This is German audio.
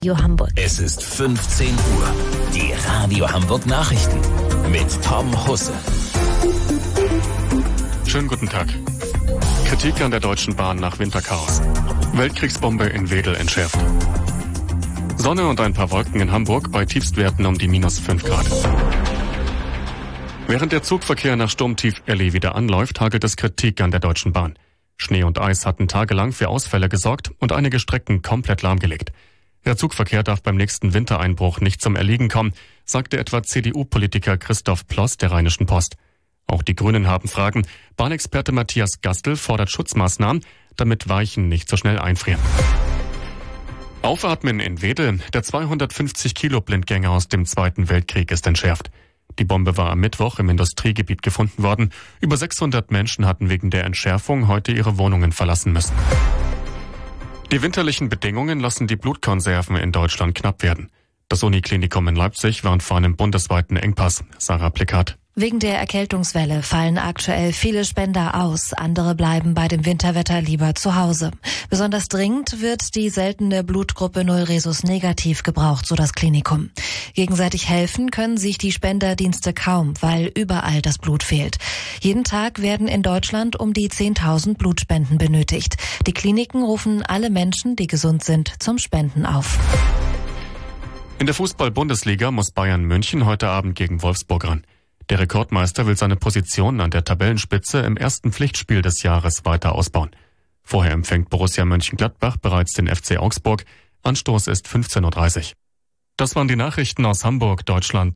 Radio Hamburg. Es ist 15 Uhr. Die Radio Hamburg Nachrichten mit Tom Husse. Schönen guten Tag. Kritik an der Deutschen Bahn nach Winterchaos. Weltkriegsbombe in Wedel entschärft. Sonne und ein paar Wolken in Hamburg bei Tiefstwerten um die -5 Grad. Während der Zugverkehr nach Sturmtief Elli wieder anläuft, hagelt es Kritik an der Deutschen Bahn. Schnee und Eis hatten tagelang für Ausfälle gesorgt und einige Strecken komplett lahmgelegt. Der Zugverkehr darf beim nächsten Wintereinbruch nicht zum Erliegen kommen, sagte etwa CDU-Politiker Christoph Ploss der Rheinischen Post. Auch die Grünen haben Fragen. Bahnexperte Matthias Gastel fordert Schutzmaßnahmen, damit Weichen nicht so schnell einfrieren. Aufatmen in Wedel. Der 250-Kilo-Blindgänger aus dem Zweiten Weltkrieg ist entschärft. Die Bombe war am Mittwoch im Industriegebiet gefunden worden. Über 600 Menschen hatten wegen der Entschärfung heute ihre Wohnungen verlassen müssen. Die winterlichen Bedingungen lassen die Blutkonserven in Deutschland knapp werden. Das Uniklinikum in Leipzig warnt vor einem bundesweiten Engpass. Sarah Plikat. Wegen der Erkältungswelle fallen aktuell viele Spender aus. Andere bleiben bei dem Winterwetter lieber zu Hause. Besonders dringend wird die seltene Blutgruppe 0 Rhesus negativ gebraucht, so das Klinikum. Gegenseitig helfen können sich die Spenderdienste kaum, weil überall das Blut fehlt. Jeden Tag werden in Deutschland um die 10.000 Blutspenden benötigt. Die Kliniken rufen alle Menschen, die gesund sind, zum Spenden auf. In der Fußball-Bundesliga muss Bayern München heute Abend gegen Wolfsburg ran. Der Rekordmeister will seine Position an der Tabellenspitze im ersten Pflichtspiel des Jahres weiter ausbauen. Vorher empfängt Borussia Mönchengladbach bereits den FC Augsburg. Anstoß ist 15:30 Uhr. Das waren die Nachrichten aus Hamburg, Deutschland.